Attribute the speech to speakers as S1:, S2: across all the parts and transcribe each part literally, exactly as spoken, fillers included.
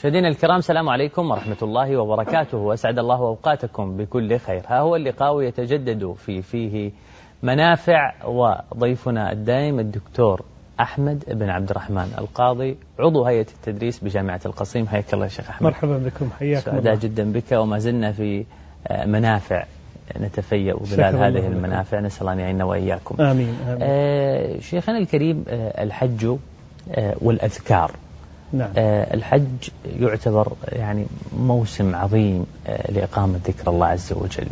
S1: مشاهدينا الكرام، السلام عليكم ورحمة الله وبركاته، وأسعد الله أوقاتكم بكل خير. ها هو اللقاء يتجدد في فيه منافع، وضيفنا الدائم الدكتور أحمد بن عبد الرحمن القاضي، عضو هيئة التدريس بجامعة القصيم. حياك الله يا شيخ أحمد.
S2: مرحبا بكم، حياكم الله.
S1: سعداء جدا بك، وما زلنا في منافع نتفيأ بظلال هذه المنافع، نسأل أن يعيننا وإياكم.
S2: آمين, آمين.
S1: آه شيخنا الكريم، آه الحج آه والأذكار.
S2: نعم.
S1: آه الحج يعتبر يعني موسم عظيم آه لإقامة ذكر الله عز وجل.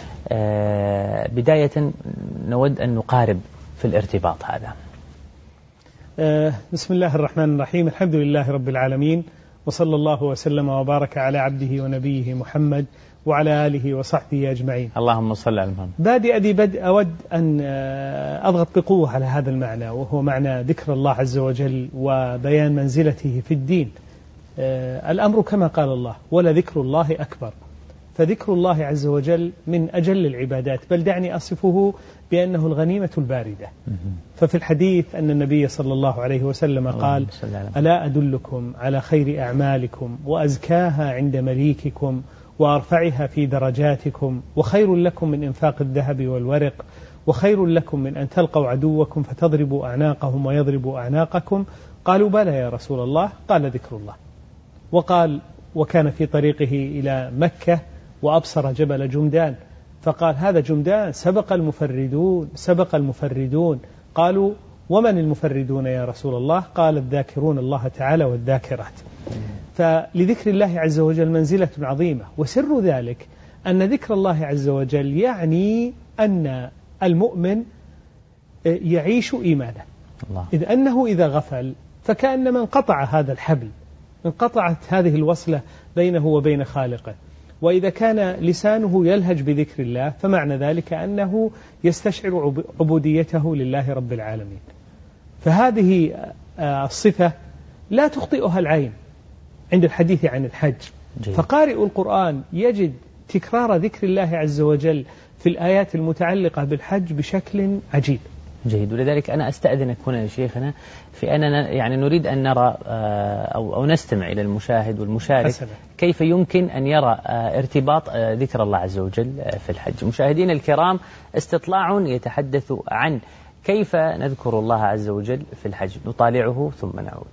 S1: آه بداية نود أن نقارب في الارتباط هذا.
S2: آه بسم الله الرحمن الرحيم، الحمد لله رب العالمين، وصلى الله وسلم وبارك على عبده ونبيه محمد وعلى آله وصحبه أجمعين.
S1: اللهم صل على محمد.
S2: بادئ ذي بدء أود أن أضغط بقوة على هذا المعنى، وهو معنى ذكر الله عز وجل وبيان منزلته في الدين. الأمر كما قال الله: ولذكر الله أكبر. فذكر الله عز وجل من أجل العبادات، بل دعني أصفه بأنه الغنيمة الباردة. ففي الحديث أن النبي صلى الله عليه وسلم قال: ألا أدلكم على خير أعمالكم وأزكاها عند مليككم وأرفعها في درجاتكم، وخير لكم من إنفاق الذهب والورق، وخير لكم من أن تلقوا عدوكم فتضربوا أعناقهم ويضربوا أعناقكم. قالوا: بلى يا رسول الله. قال: ذكر الله. وقال: وكان في طريقه إلى مكة وأبصر جبل جمدان، فقال: هذا جمدان سبق المفردون سبق المفردون. قالوا: ومن المفردون يا رسول الله؟ قال: الذاكرون الله تعالى والذاكرات. فلذكر الله عز وجل منزلة عظيمة، وسر ذلك أن ذكر الله عز وجل يعني أن المؤمن يعيش إيمانه، إذ أنه إذا غفل فكأنما انقطع هذا الحبل، انقطعت هذه الوصلة بينه وبين خالقه. وإذا كان لسانه يلهج بذكر الله فمعنى ذلك أنه يستشعر عبوديته لله رب العالمين. فهذه الصفة لا تخطئها العين عند الحديث عن الحج. جيد. فقارئ القرآن يجد تكرار ذكر الله عز وجل في الآيات المتعلقة بالحج بشكل عجيب.
S1: جيد. ولذلك أنا أستأذنك هنا يا شيخنا في أننا يعني نريد أن نرى أو, أو نستمع إلى المشاهد والمشارك حسنا. كيف يمكن أن يرى ارتباط ذكر الله عز وجل في الحج. مشاهدين الكرام، استطلاع يتحدث عن كيف نذكر الله عز وجل في الحج، نطالعه ثم نعود.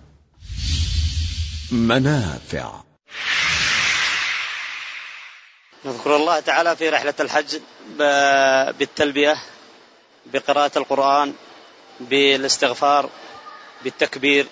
S3: منافع.
S4: نذكر الله تعالى في رحلة الحج بالتلبية، بقراءة القرآن، بالاستغفار، بالتكبير،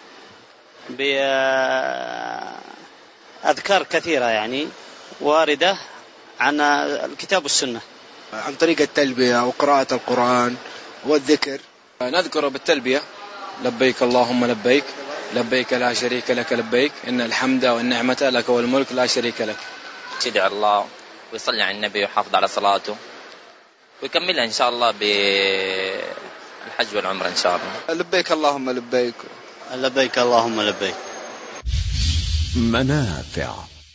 S4: بأذكار كثيرة يعني واردة عن الكتاب والسنة،
S5: عن طريق التلبية وقراءة القرآن والذكر.
S6: نذكر بالتلبية: لبيك اللهم لبيك، لبيك لا شريك لك لبيك، إن الحمد والنعمة لك والملك لا شريك لك.
S7: يدعي الله ويصلي على النبي ويحافظ على صلاته، ويكملها إن شاء الله بالحج والعمرة إن شاء الله.
S5: لبيك اللهم لبيك،
S4: لبيك اللهم لبيك.
S3: منافع.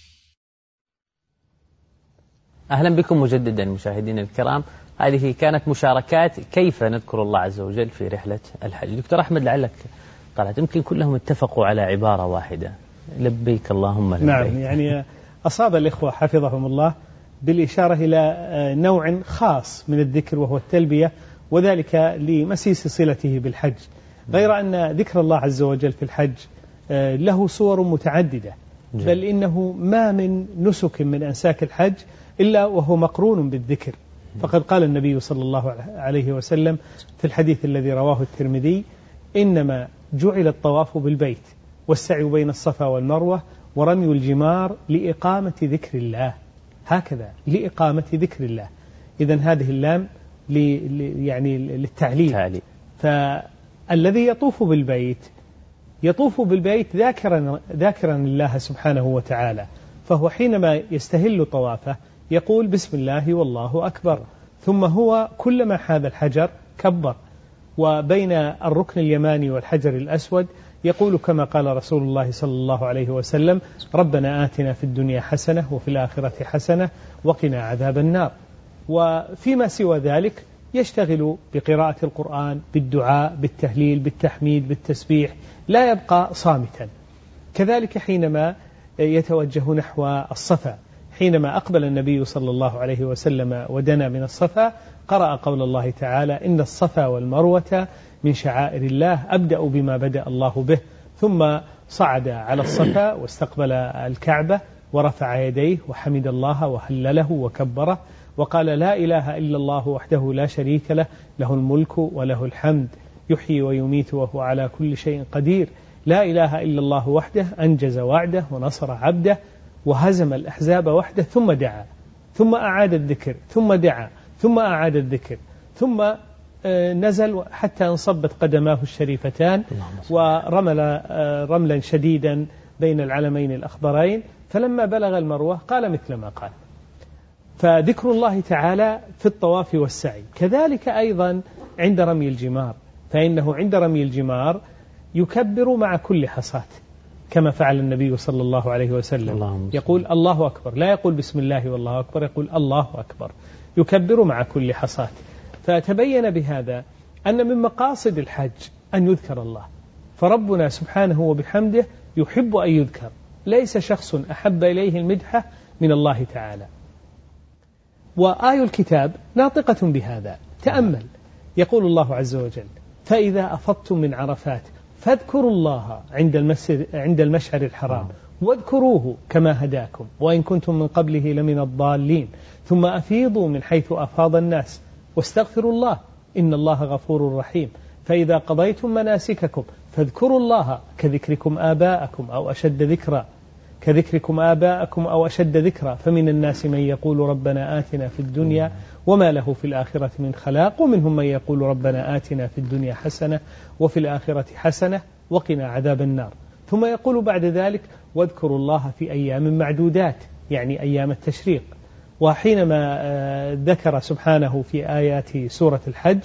S1: أهلا بكم مجددا مشاهدينا الكرام. هذه كانت مشاركات كيف نذكر الله عز وجل في رحلة الحج. دكتور أحمد، لعلك طلعت يمكن كلهم اتفقوا على عبارة واحدة: لبيك اللهم لبيك.
S2: نعم، يعني أصاب الإخوة حفظهم الله بالإشارة إلى نوع خاص من الذكر وهو التلبية، وذلك لمسيس صلته بالحج، غير أن ذكر الله عز وجل في الحج له صور متعددة، بل إنه ما من نسك من أنساك الحج إلا وهو مقرون بالذكر. فقد قال النبي صلى الله عليه وسلم في الحديث الذي رواه الترمذي: إنما جعل الطواف بالبيت والسعي بين الصفا والمروة ورمي الجمار لإقامة ذكر الله. هكذا، لإقامة ذكر الله. إذن هذه اللام يعني للتعليل. فالذي يطوف بالبيت يطوف بالبيت ذاكرا ذاكرا الله سبحانه وتعالى، فهو حينما يستهل طوافه يقول: بسم الله والله أكبر، ثم هو كلما حاذ الحجر كبر، وبين الركن اليماني والحجر الأسود يقول كما قال رسول الله صلى الله عليه وسلم: ربنا آتنا في الدنيا حسنة وفي الآخرة حسنة وقنا عذاب النار. وفيما سوى ذلك يشتغل بقراءة القرآن، بالدعاء، بالتهليل، بالتحميد، بالتسبيح، لا يبقى صامتا. كذلك حينما يتوجه نحو الصفا. حينما أقبل النبي صلى الله عليه وسلم ودنا من الصفا قرأ قول الله تعالى: إن الصفا والمروة من شعائر الله أبدأ بما بدأ الله به، ثم صعد على الصفا واستقبل الكعبة ورفع يديه وحمد الله وهلله وكبره وقال: لا إله إلا الله وحده لا شريك له، له الملك وله الحمد، يحيي ويميت وهو على كل شيء قدير، لا إله إلا الله وحده أنجز وعده ونصر عبده وهزم الأحزاب وحده. ثم دعا، ثم أعاد الذكر، ثم دعا، ثم أعاد الذكر، ثم نزل حتى انصبت قدماه الشريفتان ورمل رملا شديدا بين العلمين الأخضرين، فلما بلغ المروة قال مثل ما قال. فذكر الله تعالى في الطواف والسعي. كذلك أيضا عند رمي الجمار، فإنه عند رمي الجمار يكبر مع كل حصاة كما فعل النبي صلى الله عليه وسلم، يقول الله أكبر، لا يقول بسم الله والله أكبر، يقول الله أكبر، يكبر مع كل حصاة. فتبين بهذا أن من مقاصد الحج أن يذكر الله، فربنا سبحانه وبحمده يحب أن يذكر، ليس شخص أحب إليه المدحة من الله تعالى. وآي الكتاب ناطقة بهذا. تأمل، يقول الله عز وجل: فإذا أفضتم من عرفات فاذكروا الله عند المسجد عند المشعر الحرام واذكروه كما هداكم وإن كنتم من قبله لمن الضالين ثم أفيضوا من حيث أفاض الناس واستغفروا الله إن الله غفور رحيم. فإذا قضيتم مناسككم فاذكروا الله كذكركم آباءكم أو أشد ذكرا كذكركم آباءكم أو أشد ذكرا فمن الناس من يقول ربنا آتنا في الدنيا وما له في الآخرة من خلاق ومنهم من يقول ربنا آتنا في الدنيا حسنة وفي الآخرة حسنة وقنا عذاب النار. ثم يقول بعد ذلك: واذكروا الله في أيام معدودات، يعني أيام التشريق. وحينما ذكر سبحانه في آيات سورة الحج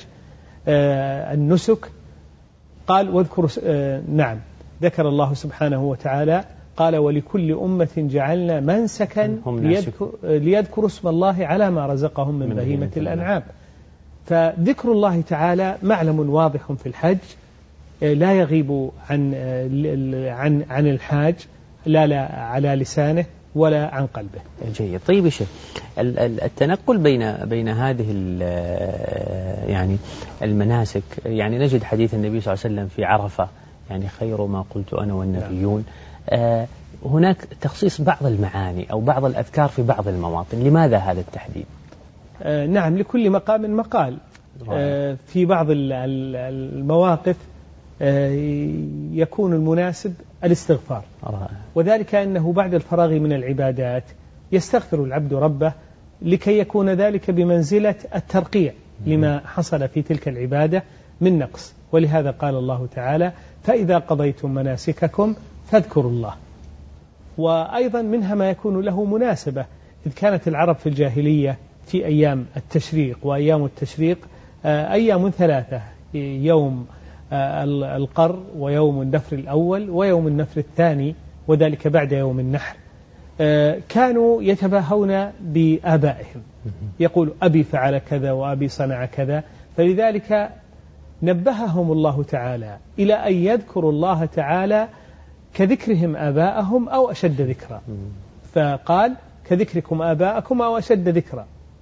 S2: النسك قال: واذكروا نعم ذكر الله سبحانه وتعالى قال: ولكل أمة جعلنا منسكا ليذكر ليذكروا اسم الله على ما رزقهم من بهيمة الأنعام. فذكر الله تعالى معلم واضح في الحج لا يغيب عن عن عن الحاج، لا لا على لسانه ولا عن قلبه.
S1: جيد. طيب يا شيخ، التنقل بين بين هذه يعني المناسك، يعني نجد حديث النبي صلى الله عليه وسلم في عرفة، يعني خير ما قلت أنا والنبيون. آه هناك تخصيص بعض المعاني أو بعض الأذكار في بعض المواطن، لماذا هذا التحديد؟
S2: آه نعم، لكل مقام مقال. آه في بعض المواقف آه يكون المناسب الاستغفار، وذلك أنه بعد الفراغ من العبادات يستغفر العبد ربه لكي يكون ذلك بمنزلة الترقيع لما حصل في تلك العبادة من نقص. ولهذا قال الله تعالى: فإذا قضيتم مناسككم فاذكروا الله. وأيضا منها ما يكون له مناسبة، إذ كانت العرب في الجاهلية في أيام التشريق، وأيام التشريق أيام ثلاثة: يوم القر ويوم النفر الأول ويوم النفر الثاني، وذلك بعد يوم النحر. كانوا يتباهون بآبائهم، يقول أبي فعل كذا وأبي صنع كذا، فلذلك نبههم الله تعالى إلى أن يذكروا الله تعالى كذكرهم آباءهم أو أشد ذكرا، فقال: كذكركم آباءكم أو أشد ذكرا.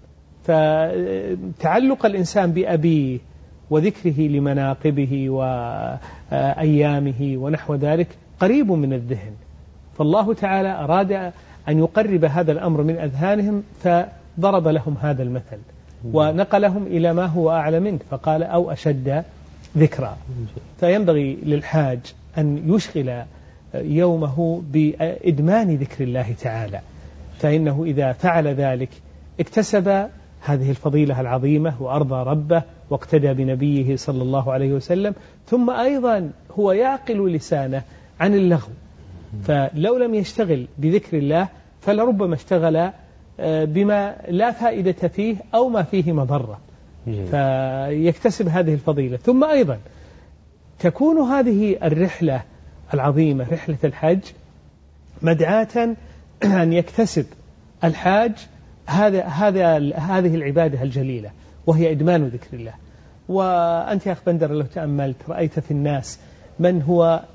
S2: فتعلق الإنسان بأبيه وذكره لمناقبه وأيامه ونحو ذلك قريب من الذهن، فالله تعالى أراد أن يقرب هذا الأمر من أذهانهم فضرب لهم هذا المثل ونقلهم إلى ما هو أعلى منه، فقال: أو أشد ذكرا. فينبغي للحاج أن يشغل يومه بإدمان ذكر الله تعالى، فإنه إذا فعل ذلك اكتسب هذه الفضيلة العظيمة وأرضى ربه واقتدى بنبيه صلى الله عليه وسلم. ثم أيضا هو يعقل لسانه عن اللغو، فلو لم يشتغل بذكر الله فلربما اشتغل بما لا فائدة فيه أو ما فيه مضرة، فيكتسب هذه الفضيلة. ثم أيضا تكون هذه الرحلة العظيمة رحلة الحج مدعاة أن يكتسب الحاج هذا هذا هذه العبادة الجليلة، وهي إدمان ذكر الله. وأنت يا أخ بندر لو تأملت رأيت في الناس من هو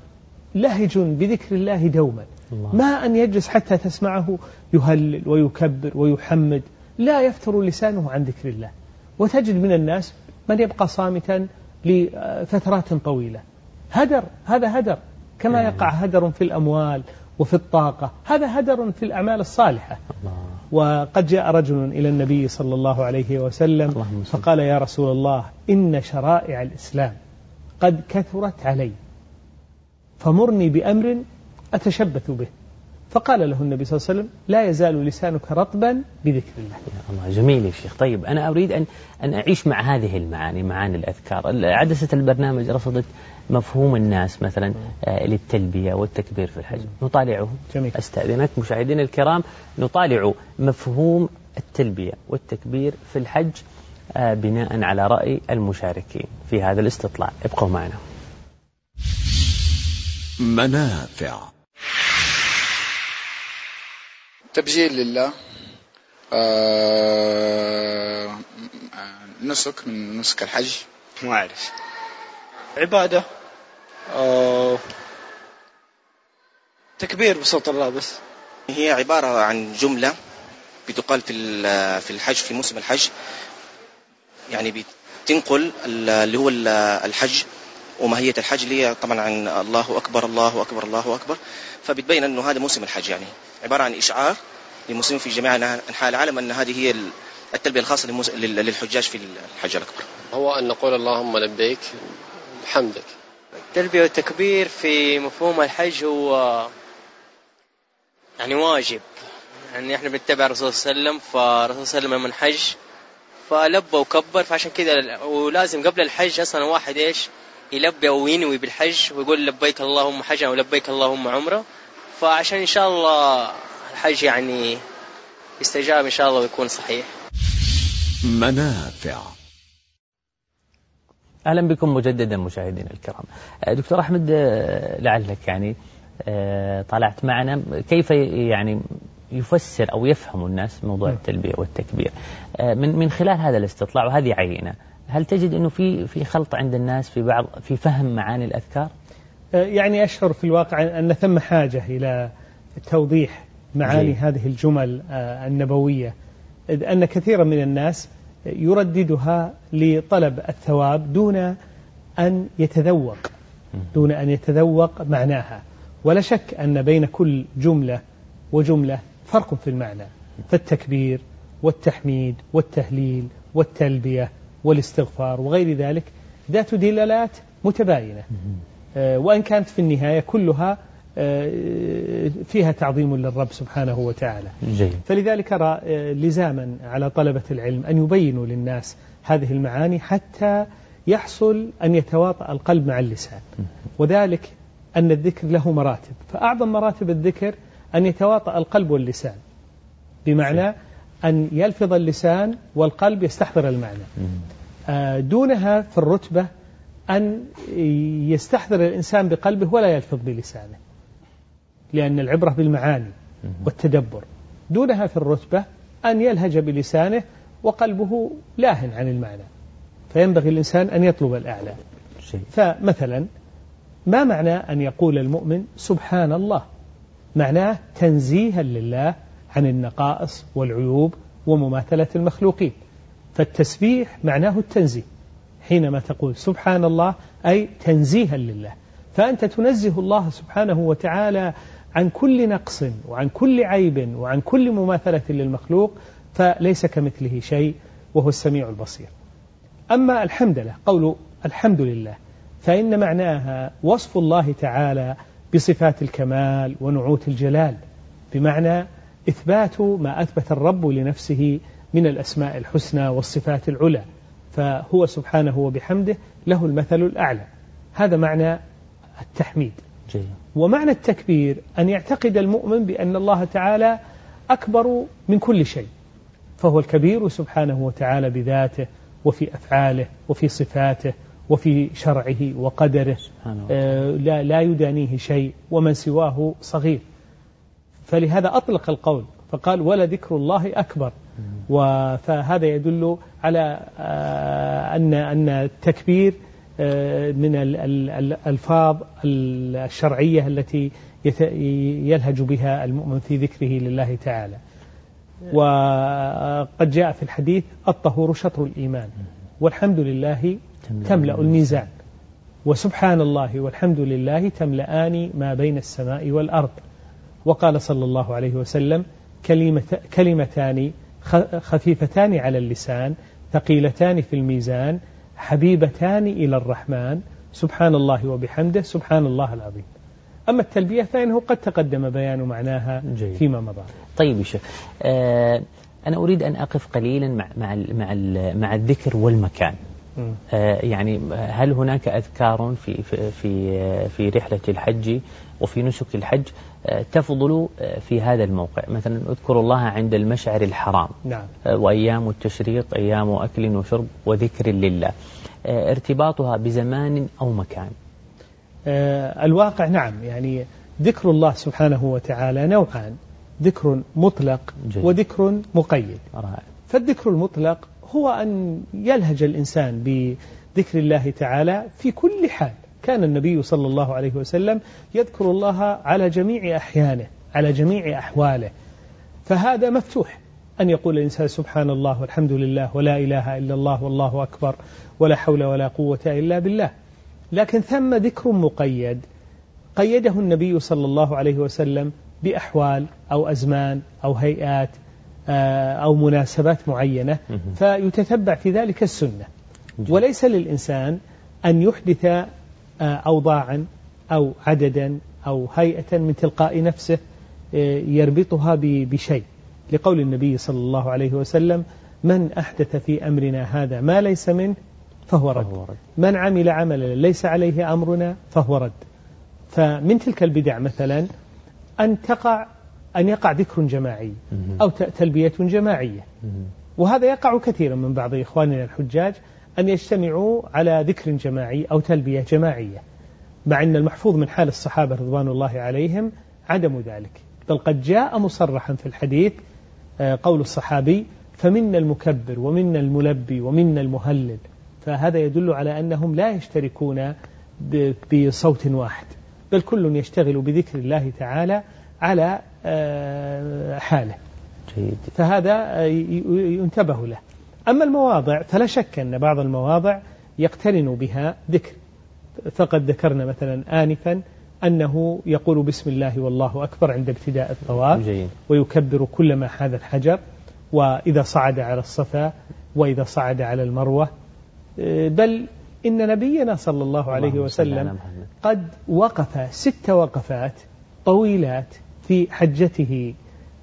S2: لهج بذكر الله دوما، ما أن يجلس حتى تسمعه يهلل ويكبر ويحمد، لا يفتر لسانه عن ذكر الله. وتجد من الناس من يبقى صامتا لفترات طويلة، هدر، هذا هدر، كما يقع هدر في الأموال وفي الطاقة، هذا هدر في الأعمال الصالحة. وقد جاء رجل إلى النبي صلى الله عليه وسلم فقال: يا رسول الله، إن شرائع الإسلام قد كثرت علي، فمرني بأمر أتشبث به. فقال له النبي صلى الله عليه وسلم: لا يزال لسانك رطبا بذكر الله.
S1: الله جميل يا شيخ. طيب أنا أريد أن أن أعيش مع هذه المعاني، معاني الأذكار. عدسة البرنامج رصدت مفهوم الناس مثلا آه للتلبية والتكبير في الحج، نطالعه. جميل. أستأذنك مشاهدينا الكرام، نطالع مفهوم التلبية والتكبير في الحج آه بناء على رأي المشاركين في هذا الاستطلاع. ابقوا معنا.
S3: منافع
S5: تبجيل لله، آه نسك من نسك الحج،
S4: ما أعرف، عبادة، آه تكبير بصوت الله بس.
S8: هي عبارة عن جملة بتقال في في الحج، في موسم الحج، يعني بتنقل اللي هو الحج وماهية الحج، اللي هي طبعا عن الله أكبر الله أكبر الله أكبر، فبتبين أنه هذا موسم الحج، يعني عبارة عن إشعار للمسلمين في جميع أنحاء العالم أن هذه هي التلبية الخاصة للحجاج في الحج الأكبر.
S9: هو أن نقول اللهم لبيك بحمدك.
S10: التلبية والتكبير في مفهوم الحج هو يعني واجب، يعني احنا بنتبع الرسول صلى الله عليه وسلم، فالرسول صلى الله عليه وسلم من حج فلبى وكبر، فعشان كده ولازم قبل الحج أصلا واحد إيش يلبي أو ينوي بالحج ويقول لبيك اللهم حجا أو لبيك اللهم عمره، فعشان إن شاء الله الحج يعني يستجاب إن شاء الله ويكون صحيح.
S3: منافع.
S1: أهلا بكم مجددا مشاهدينا الكرام. دكتور أحمد، لعلك يعني طلعت معنا كيف يعني يفسر أو يفهم الناس موضوع التلبية والتكبير من من خلال هذا الاستطلاع وهذه عينة. هل تجد أنه في في خلط عند الناس في بعض في فهم معاني الأذكار؟
S2: يعني أشعر في الواقع أن ثم حاجة إلى توضيح معاني
S1: جي.
S2: هذه الجمل النبوية، أن كثيرا من الناس يرددها لطلب الثواب دون أن يتذوق دون أن يتذوق معناها. ولا شك أن بين كل جملة وجملة فرق في المعنى، فالتكبير والتحميد والتهليل والتلبية والاستغفار وغير ذلك ذات دلالات متباينة، وإن كانت في النهاية كلها فيها تعظيم للرب سبحانه وتعالى.
S1: جيد.
S2: فلذلك أرى لزاما على طلبة العلم أن يبينوا للناس هذه المعاني حتى يحصل أن يتواطأ القلب مع اللسان، وذلك أن الذكر له مراتب، فأعظم مراتب الذكر أن يتواطأ القلب واللسان، بمعنى أن يلفظ اللسان والقلب يستحضر المعنى. دونها في الرتبة أن يستحضر الإنسان بقلبه ولا يلفظ بلسانه، لأن العبرة بالمعاني والتدبر. دونها في الرتبة أن يلهج بلسانه وقلبه لاهٍ عن المعنى، فينبغي الإنسان أن يطلب الأعلى. فمثلا ما معنى أن يقول المؤمن سبحان الله؟ معناه تنزيها لله عن النقائص والعيوب ومماثلة المخلوقين، فالتسبيح معناه التنزيه. حينما تقول سبحان الله أي تنزيها لله، فأنت تنزه الله سبحانه وتعالى عن كل نقص وعن كل عيب وعن كل مماثلة للمخلوق، فليس كمثله شيء وهو السميع البصير. أما الحمد لله، قول الحمد لله، فإن معناها وصف الله تعالى بصفات الكمال ونعوت الجلال، بمعنى إثبات ما أثبت الرب لنفسه من الأسماء الحسنى والصفات العلى، فهو سبحانه وبحمده له المثل الأعلى. هذا معنى التحميد.
S1: جي.
S2: ومعنى التكبير أن يعتقد المؤمن بأن الله تعالى أكبر من كل شيء، فهو الكبير سبحانه وتعالى بذاته وفي أفعاله وفي صفاته وفي شرعه وقدره، آه لا, لا يدانيه شيء، ومن سواه صغير. فلهذا أطلق القول فقال ولذكر الله أكبر. فهذا يدل على آه أن أن التكبير من الألفاظ الشرعية التي يلهج بها المؤمن في ذكره لله تعالى. وقد جاء في الحديث الطهور شطر الإيمان والحمد لله تملأ الميزان وسبحان الله والحمد لله تملأان ما بين السماء والأرض. وقال صلى الله عليه وسلم كلمة كلمتان خفيفتان على اللسان ثقيلتان في الميزان حبيبتان إلى الرحمن سبحان الله وبحمده سبحان الله العظيم. أما التلبية فإنه قد تقدم بيان معناها جيد. فيما مضى.
S1: طيب يا شيخ، آه أنا أريد أن أقف قليلا مع مع مع, مع الذكر والمكان. آه يعني هل هناك أذكار في في في في رحلة الحج وفي نسك الحج آه تفضل آه في هذا الموقع؟ مثلا اذكر الله عند المشعر الحرام.
S2: نعم.
S1: آه وأيام التشريق أيام أكل وشرب وذكر لله. آه ارتباطها بزمان أو مكان؟
S2: آه الواقع نعم، يعني ذكر الله سبحانه وتعالى نوعان، ذكر مطلق جيد. وذكر مقيد. رائع. فالذكر المطلق هو أن يلهج الإنسان بذكر الله تعالى في كل حال. كان النبي صلى الله عليه وسلم يذكر الله على جميع أحيانه على جميع أحواله، فهذا مفتوح أن يقول الإنسان سبحان الله والحمد لله ولا إله إلا الله والله أكبر ولا حول ولا قوة إلا بالله. لكن ثم ذكر مقيد قيده النبي صلى الله عليه وسلم بأحوال أو أزمان أو هيئات أو مناسبات معينة، فيتتبع في ذلك السنة. وليس للإنسان أن يحدث أوضاعا أو عددا أو هيئة من تلقاء نفسه يربطها بشيء، لقول النبي صلى الله عليه وسلم من أحدث في أمرنا هذا ما ليس منه فهو رد، من عمل عملا ليس عليه أمرنا فهو رد. فمن تلك البدع مثلا أن تقع أن يقع ذكر جماعي أو تلبية جماعية، وهذا يقع كثيرا من بعض إخواننا الحجاج أن يجتمعوا على ذكر جماعي أو تلبية جماعية، مع أن المحفوظ من حال الصحابة رضوان الله عليهم عدم ذلك، بل قد جاء مصرحا في الحديث قول الصحابي فمنا المكبر ومنا الملبي ومنا المهلل، فهذا يدل على أنهم لا يشتركون بصوت واحد، بل كل يشتغل بذكر الله تعالى على حاله جيد. فهذا ينتبه له. أما المواضع فلا شك أن بعض المواضع يقترن بها ذكر، فقد ذكرنا مثلا آنفا أنه يقول بسم الله والله أكبر عند ابتداء الطواف جيد. ويكبر كلما حاذ الحجر، وإذا صعد على الصفا وإذا صعد على المروة. بل إن نبينا صلى الله عليه وسلم قد وقف ست وقفات طويلات في حجته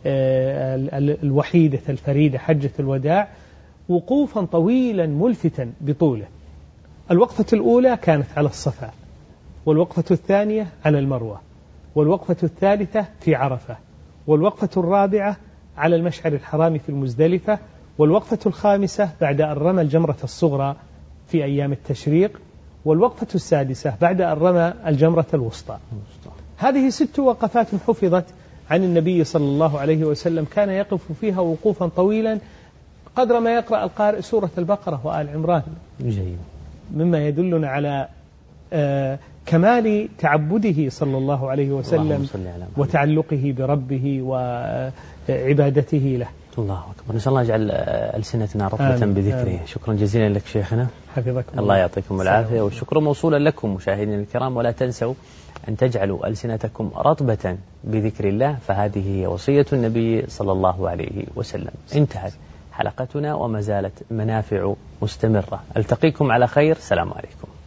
S2: الوحيدة الفريدة حجة الوداع، وقوفا طويلا ملفتا بطوله. الوقفة الأولى كانت على الصفا، والوقفة الثانية على المروة، والوقفة الثالثة في عرفة، والوقفة الرابعة على المشعر الحرام في المزدلفة، والوقفة الخامسة بعد أن رمى الجمرة الصغرى في أيام التشريق، والوقفة السادسة بعد أن رمى الجمرة الوسطى. هذه ست وقفات حفظت عن النبي صلى الله عليه وسلم، كان يقف فيها وقوفا طويلا قدر ما يقرأ القارئ سورة البقرة وآل عمران جيد. مما يدلنا على آه كمال تعبده صلى الله عليه وسلم وتعلقه بربه وعبادته له.
S1: الله أكبر. نسأل الله يجعل ألسنتنا رطبة بذكره. شكرا جزيلا لك شيخنا،
S2: حفظكم
S1: الله يعطيكم العافية، والشكر موصولا لكم مشاهدينا الكرام. ولا تنسوا أن تجعلوا ألسنتكم رطبة بذكر الله، فهذه هي وصية النبي صلى الله عليه وسلم. انتهت حلقتنا وما زالت منافع مستمرة. ألتقيكم على خير. سلام عليكم.